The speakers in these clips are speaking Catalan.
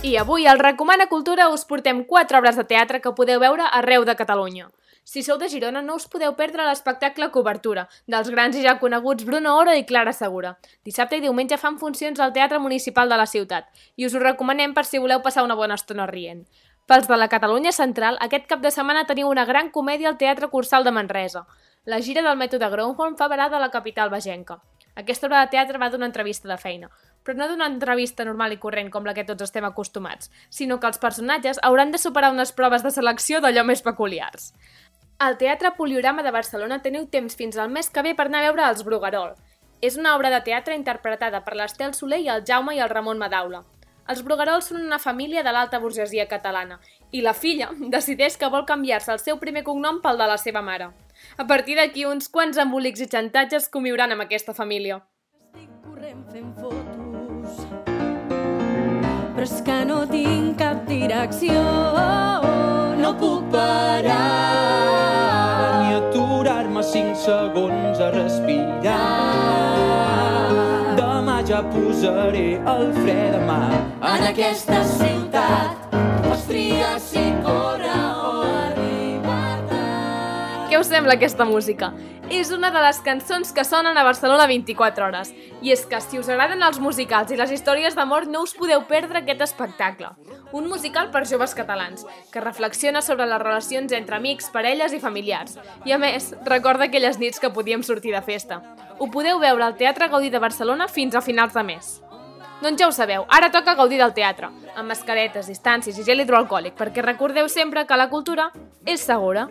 I avui al Recomana Cultura us portem 4 obres de teatre que podeu veure arreu de Catalunya. Si sou de Girona no us podeu perdre l'espectacle Cobertura, dels grans i ja coneguts Bruno Oro i Clara Segura. Dissabte i diumenge fan funcions al Teatre Municipal de la ciutat i us ho recomanem per si voleu passar una bona estona rient. Pels de la Catalunya Central, aquest cap de setmana teniu una gran comèdia al Teatre Cursal de Manresa. La gira del mètode Groundhog fa varada a la capital bagenca. Aquesta obra de teatre va d'una entrevista de feina, però no d'una entrevista normal i corrent com la que tots estem acostumats, sinó que els personatges hauran de superar unes proves de selecció d'allò més peculiars. Al Teatre Poliorama de Barcelona teniu temps fins al mes que ve per anar a veure Els Bruguerol. És una obra de teatre interpretada per l'Estel Soler i el Jaume i el Ramon Madaula. Els Bruguerols són una família de l'alta burgesia catalana i la filla decideix que vol canviar-se el seu primer cognom pel de la seva mare. A partir d'aquí, uns quants embolics i xantatges conviuran amb aquesta família. Estic corrent fent fotos, però és que no tinc cap direcció. No puc parar ni aturar-me 5 segons a respirar. Demà ja posaré el fre de mà en aquesta ciutat. Pots triar si córrer o arribar tard. Què us sembla aquesta música? És una de les cançons que sonen a Barcelona 24 hores. I és que si us agraden els musicals i les històries d'amor no us podeu perdre aquest espectacle. Un musical per joves catalans, que reflexiona sobre les relacions entre amics, parelles i familiars. I a més, recorda aquelles nits que podíem sortir de festa. Ho podeu veure al Teatre Gaudí de Barcelona fins a finals de mes. Doncs ja ho sabeu, ara toca gaudir del teatre, amb mascaretes, distàncies i gel hidroalcohòlic, perquè recordeu sempre que la cultura és segura.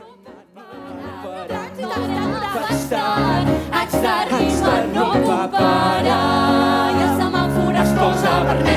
Haig d'arribar, no puc parar, i el semàfor es posa vermell.